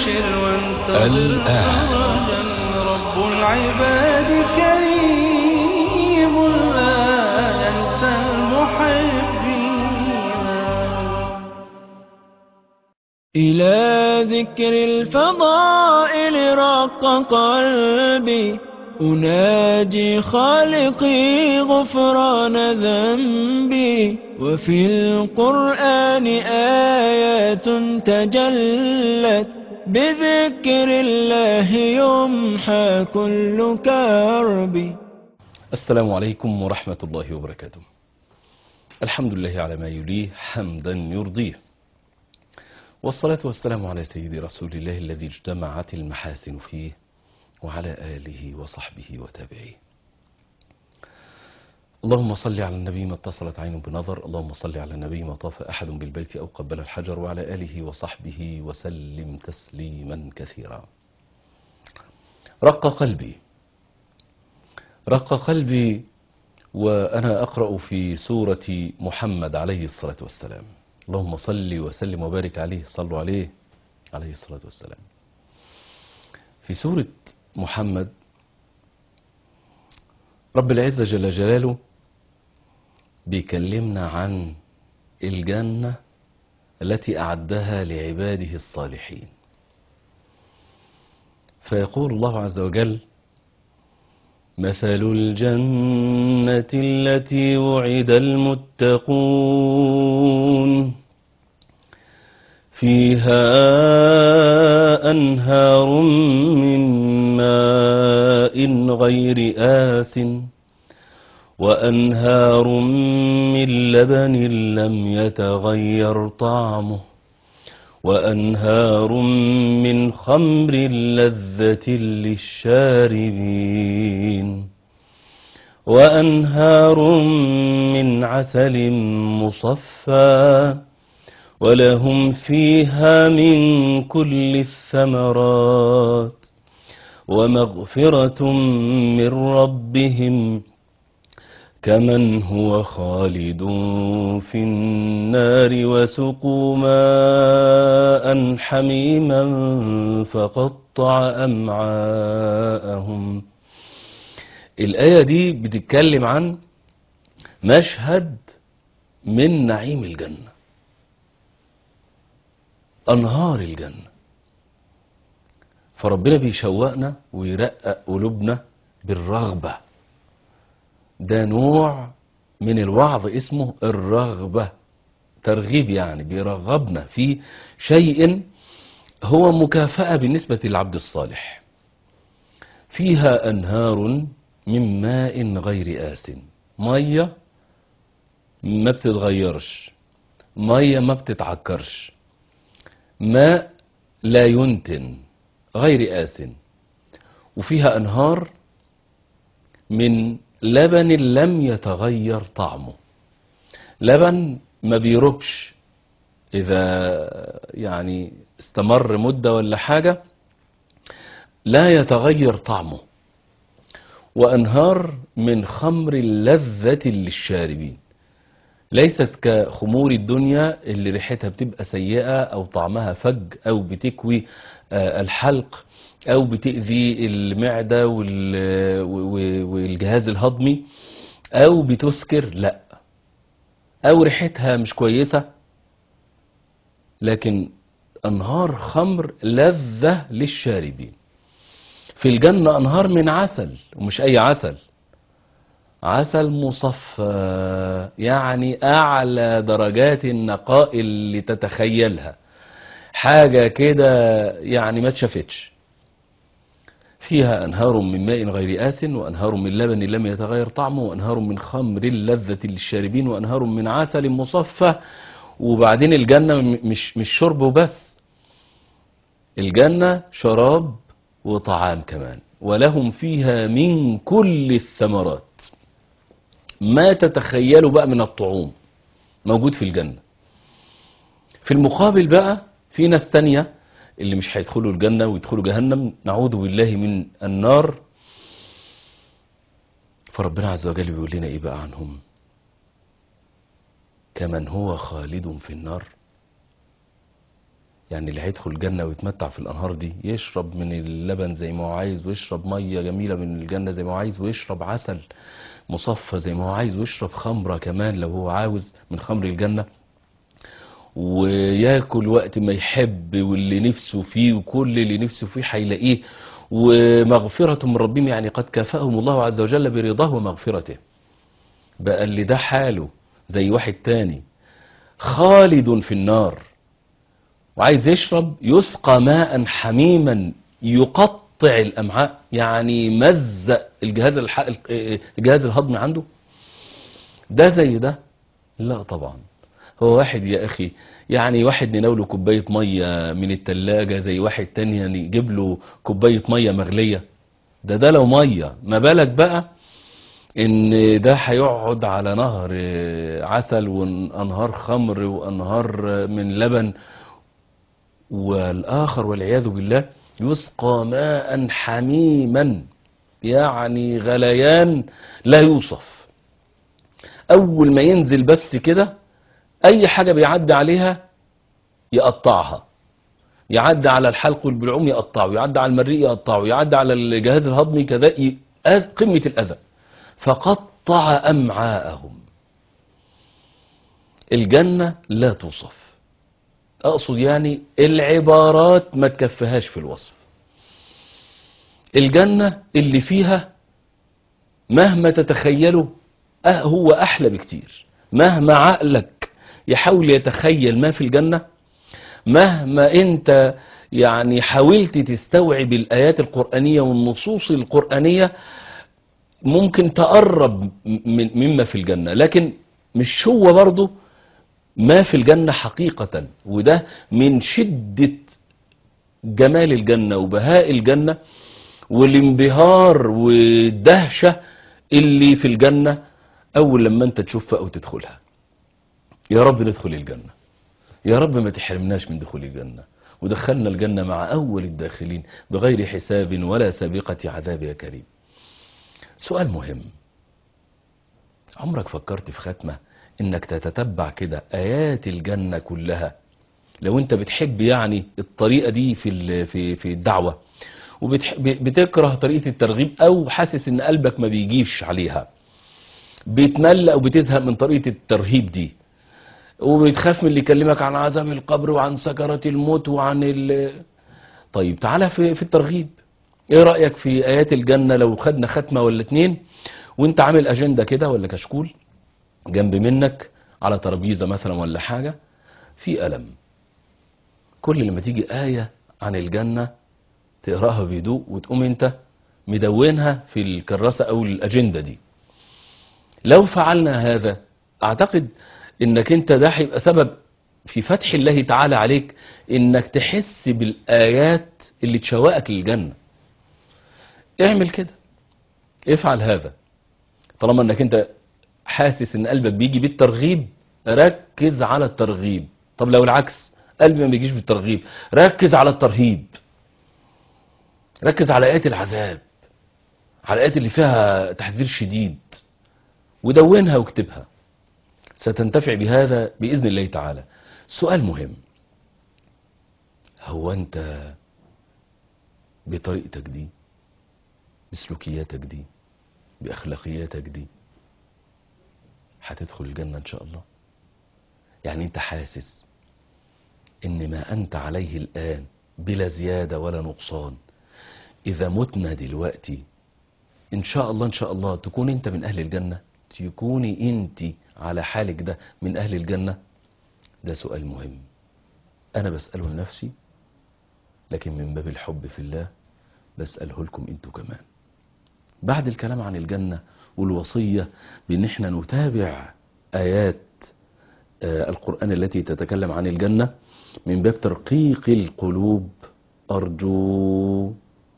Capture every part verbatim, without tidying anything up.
أبشر وانتظر فرجا، رب العباد كريم لا ينسى المحبين. إلى ذكر الفضائل رق قلبي، أناجي خالقي غفران ذنبي، وفي القرآن آيات تجلت، بذكر الله يمحى كل كرب. السلام عليكم ورحمة الله وبركاته. الحمد لله على ما يليه حمدا يرضيه، والصلاة والسلام على سيد رسول الله الذي اجتمعت المحاسن فيه، وعلى آله وصحبه وتابعيه. اللهم صل على النبي ما اتصلت عين بنظر، اللهم صل على النبي ما طاف أحد بالبيت أو قبل الحجر، وعلى آله وصحبه وسلم تسليما كثيرا. رق قلبي رق قلبي وأنا أقرأ في سورة محمد عليه الصلاة والسلام. اللهم صل وسلم وبارك عليه، صلوا عليه عليه الصلاة والسلام. في سورة محمد رب العزة جل جلاله بيكلمنا عن الجنة التي أعدها لعباده الصالحين، فيقول الله عز وجل: مثل الجنة التي وعد المتقون فيها أنهار من ماء غير آسٍ، وأنهار من لبن لم يتغير طعمه، وأنهار من خمر لذة للشاربين، وأنهار من عسل مصفى، ولهم فيها من كل الثمرات، ومغفرة من ربهم كمن هو خالد في النار، وسقوا ماء حميما فقطع أمعاءهم. الآية دي بتتكلم عن مشهد من نعيم الجنة، أنهار الجنة. فربنا بيشوقنا ويرقق قلوبنا بالرغبة. ده نوع من الوعظ اسمه الرغبة، ترغيب، يعني بيرغبنا في شيء هو مكافأة بالنسبة للعبد الصالح. فيها أنهار من ماء غير آسٍ، مية ما بتتغيرش، مية ما بتتعكرش، ماء لا ينتن غير آسٍ. وفيها أنهار من لبن لم يتغير طعمه. لبن ما بيربش، إذا يعني استمر مدة ولا حاجة لا يتغير طعمه. وأنهار من خمر لذة للشاربين، ليست كخمور الدنيا اللي ريحتها بتبقى سيئة أو طعمها فج أو بتكوي الحلق أو بتأذي المعدة والجهاز الهضمي أو بتسكر، لا، أو ريحتها مش كويسة. لكن أنهار خمر لذة للشاربين. في الجنة أنهار من عسل، ومش أي عسل، عسل مصفى، يعني أعلى درجات النقاء اللي تتخيلها، حاجة كده يعني ما تشافتش. فيها أنهار من ماء غير آسٍ، وأنهار من لبن لم يتغير طعمه، وأنهار من خمر لذة للشاربين، وأنهار من عسل مصفى. وبعدين الجنة مش مش شرب وبس، الجنة شراب وطعام كمان. ولهم فيها من كل الثمرات، ما تتخيلوا بقى من الطعوم موجود في الجنة. في المقابل بقى في ناس تانية اللي مش هيدخلوا الجنة ويدخلوا جهنم، نعوذ بالله من النار. فربنا عز وجل بيقول لنا ايه بقى عنهم؟ كمن هو خالد في النار. يعني اللي هيدخل الجنة ويتمتع في الأنهار دي يشرب من اللبن زي ما هو عايز، ويشرب مية جميلة من الجنة زي ما هو عايز، ويشرب عسل مصفى زي ما هو عايز، ويشرب خمرة كمان لو هو عاوز من خمر الجنة، وياكل وقت ما يحب واللي نفسه فيه، وكل اللي نفسه فيه هيلاقيه، ومغفرة من ربهم، يعني قد كافأهم الله عز وجل برضاه ومغفرته. بقى اللي ده حاله زي واحد تاني خالد في النار وعايز يشرب، يسقى ماء حميما يقطع الأمعاء، يعني مزق الجهاز الح... الجهاز الهضمي عنده. ده زي ده؟ لا طبعا. هو واحد يا أخي، يعني واحد نناوله كوباية مية من التلاجة زي واحد تاني يعني يجيب له كوباية مية مغلية. ده ده لو مية، ما بالك بقى ان ده هيقعد على نهر عسل وانهار خمر وانهار من لبن، والآخر والعياذ بالله يسقى ماء حميما، يعني غليان لا يوصف. أول ما ينزل بس كده أي حاجة بيعدي عليها يقطعها، يعدي على الحلق والبلعوم يقطعه، يعدي على المريء يقطعه، يعدي على الجهاز الهضمي كذا، ي- قمة الأذى، فقطع أمعاءهم. الجنة لا توصف، أقصد يعني العبارات ما تكفيهاش في الوصف. الجنة اللي فيها مهما تتخيله أه هو أحلى بكتير. مهما عقلك يحاول يتخيل ما في الجنة، مهما أنت يعني حاولت تستوعب الآيات القرآنية والنصوص القرآنية، ممكن تقرب من مما في الجنة، لكن مش هو برضه ما في الجنة حقيقة. وده من شدة جمال الجنة وبهاء الجنة والانبهار والدهشة اللي في الجنة أول لما أنت تشوفها أو تدخلها. يا رب ندخل الجنة، يا رب ما تحرمناش من دخول الجنة، ودخلنا الجنة مع أول الداخلين بغير حساب ولا سابقة عذاب يا كريم. سؤال مهم، عمرك فكرت في ختمة إنك تتتبع كده آيات الجنة كلها؟ لو أنت بتحب يعني الطريقة دي في في في الدعوة، وبتكره طريقة الترغيب أو حاسس إن قلبك ما بيجيش عليها، بتمل أو بتزهق من طريقة الترهيب دي، وبتخاف من اللي يكلمك عن عذاب القبر وعن سكرات الموت وعن ال... طيب تعالى في في الترغيب. ايه رأيك في آيات الجنة لو خدنا ختمة ولا اتنين، وانت عامل أجندة كده ولا كشكول جنب منك على ترابيزة مثلا ولا حاجة في قلم، كل لما تيجي آية عن الجنة تقراها بهدوء وتقوم انت مدونها في الكراسة او الأجندة دي. لو فعلنا هذا اعتقد انك انت ده هيبقى سبب في فتح الله تعالى عليك، انك تحس بالآيات اللي تشوقك للجنة. اعمل كده، افعل هذا. طالما انك انت حاسس ان قلبك بيجي بالترغيب، ركز على الترغيب. طب لو العكس، قلبي ما بيجيش بالترغيب، ركز على الترهيب. ركز على آيات العذاب، على الآيات اللي فيها تحذير شديد، ودونها واكتبها. ستنتفع بهذا بإذن الله تعالى. سؤال مهم، هو أنت بطريقتك دي، بسلوكياتك دي، بأخلاقياتك دي هتدخل الجنة إن شاء الله؟ يعني أنت حاسس إن ما أنت عليه الآن بلا زيادة ولا نقصان، إذا متنا دلوقتي إن شاء الله إن شاء الله تكون أنت من أهل الجنة؟ تكوني أنت على حالك ده من أهل الجنة؟ ده سؤال مهم أنا بسأله لنفسي، لكن من باب الحب في الله بسأله لكم أنتوا كمان. بعد الكلام عن الجنة والوصية بأن احنا نتابع آيات القرآن التي تتكلم عن الجنة من باب ترقيق القلوب، أرجو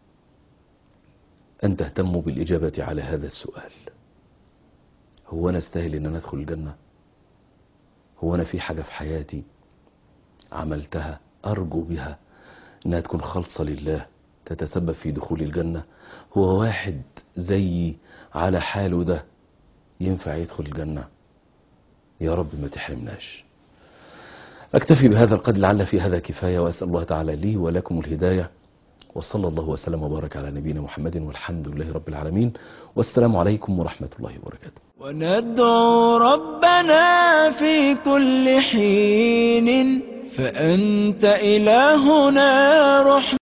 أن تهتموا بالإجابة على هذا السؤال. هو أنا استاهل أن أنا أدخل الجنة؟ هو أنا في حاجة في حياتي عملتها أرجو بها أنها تكون خالصة لله تتسبب في دخول الجنة؟ هو واحد زي على حاله ده ينفع يدخل الجنة؟ يا رب ما تحرمناش. أكتفي بهذا القدر لعل في هذا كفاية، وأسأل الله تعالى لي ولكم الهداية، وصلى الله وسلم وبارك على نبينا محمد والحمد لله رب العالمين، والسلام عليكم ورحمة الله وبركاته. وندعو ربنا في كل حين فأنت إلهنا رحمة